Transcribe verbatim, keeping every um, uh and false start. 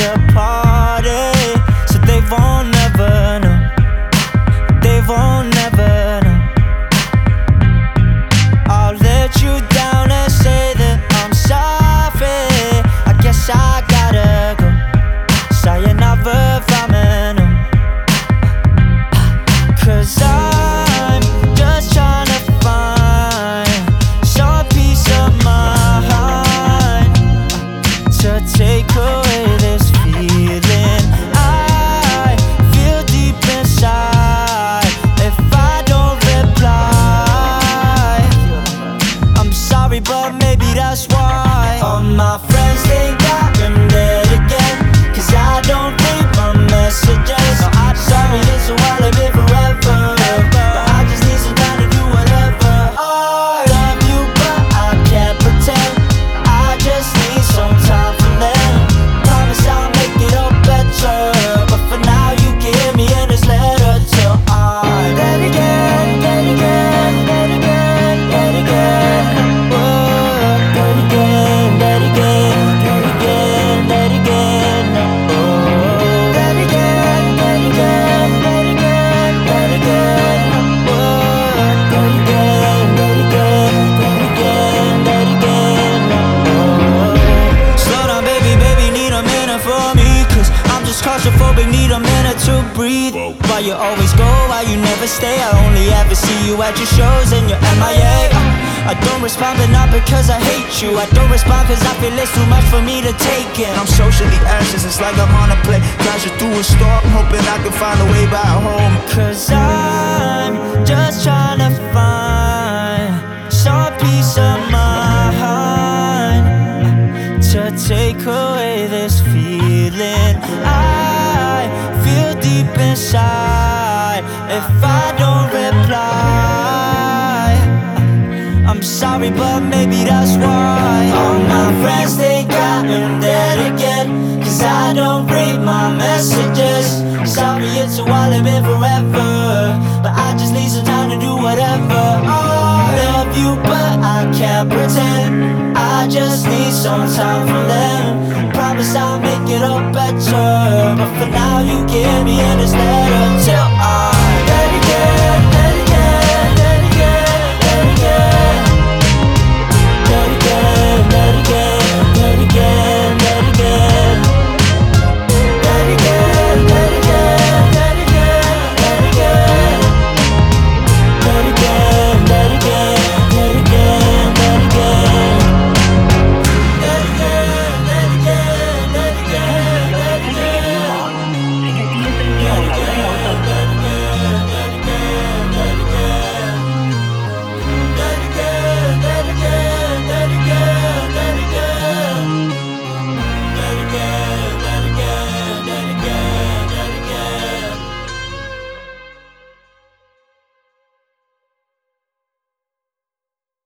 the party, so they won't never know. They won't never know. I'll let you down and say that I'm sorry. I guess I gotta go. Sayonara, famino. Cause I'm just tryna find some peace of mind to take away this feeling I feel deep inside. If I don't reply, I'm sorry, but maybe that's why all my friends think I'm dead again, cause I don't read my messages. No, I'm sorry, it's a while, I've been forever, but I just need some time to do whatever. I love you, but I can't pretend. I just need some time from them. Promise I'll make it all better, but for now you can hear me in this letter till I'm dead again, dead again, dead again, dead again. Whoa, dead again, dead again, dead again, dead again. Oh, dead again, dead again, dead again, dead again. Whoa, dead again, dead again, dead again, dead again. Oh, slow down, baby, baby, need a minute for me, cause I'm just claustrophobic, need a minute to breathe. Why you always go, why you never stay? I only ever see you at your shows and you're M I A. I don't respond, but not because I hate you. I don't respond cause I feel it's too much for me to take in. I'm socially anxious, it's like I'm on a plane crashing through a storm, hoping I can find a way back home. Cause I'm just trying to find some peace of mind to take away this feeling I feel deep inside. If I don't reply, I'm sorry, but maybe that's why all my friends think I am dead again, cause I don't read my messages. Sorry, it's a while, I've been forever, but I just need some time to do whatever. I love you, but I can't pretend. I just need some time from them. Promise I'll make it all better, but for now you can hear me in this letter till I